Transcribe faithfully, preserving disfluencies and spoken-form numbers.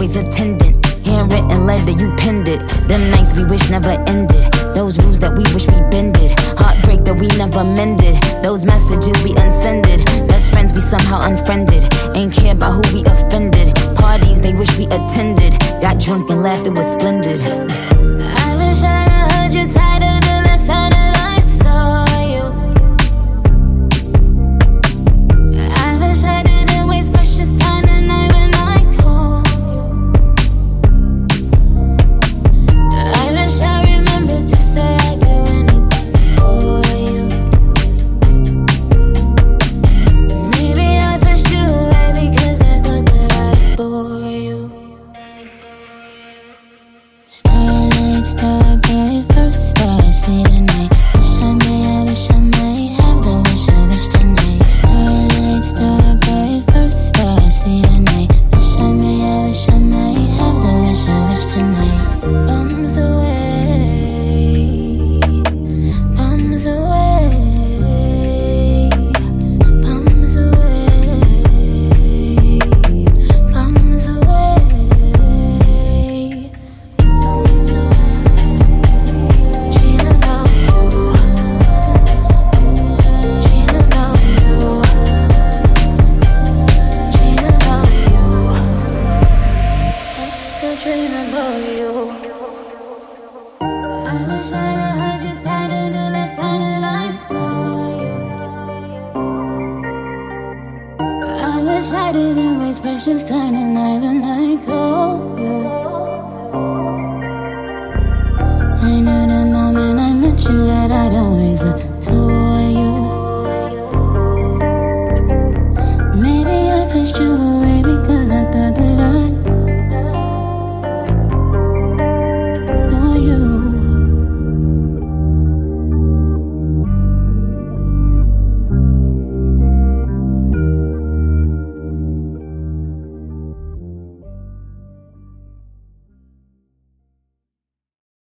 always attendant. Handwritten letter, you penned it. Them nights we wish never ended. Those rules that we wish we bended. Heartbreak that we never mended. Those messages we unsended. Best friends we somehow unfriended. Ain't care about who we offended. Parties they wish we attended. Got drunk and laughed, it was splendid. I wish I'd heard you tighter the last time that I saw you. I wish I didn't waste precious time the night when I called you. I wish I remembered to say I'd do anything for you. Maybe I pushed you away because I thought that I'd bore you. Starlight, star bright, first star I see tonight. Wish I may, I wish I might have the wish I wish tonight. Starlight, star bright, first star I see tonight. Wish I may, I wish I might have the wish I wish tonight. Bums away, bums away, bums away, bums away. Dream about you, dream about you, dream about you. I still dream about you. I wish I'd have heard you tighter the last time that I saw you. I wish I didn't waste precious time tonight when I called you.